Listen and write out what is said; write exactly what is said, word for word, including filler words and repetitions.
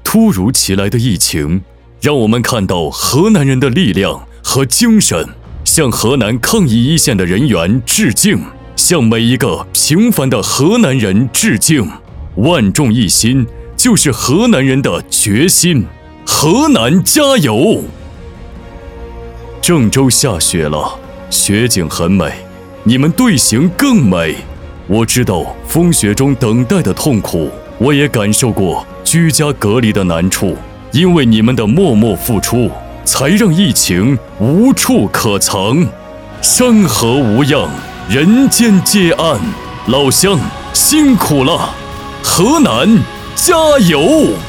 突如其来的疫情，让我们看到河南人的力量和精神，向河南抗疫一线的人员致敬，向每一个平凡的河南人致敬。万众一心，就是河南人的决心。河南加油！郑州下雪了，雪景很美，你们队形更美。我知道风雪中等待的痛苦，我也感受过居家隔离的难处，因为你们的默默付出，才让疫情无处可藏。山河无恙，人间皆安。老乡辛苦了，河南加油！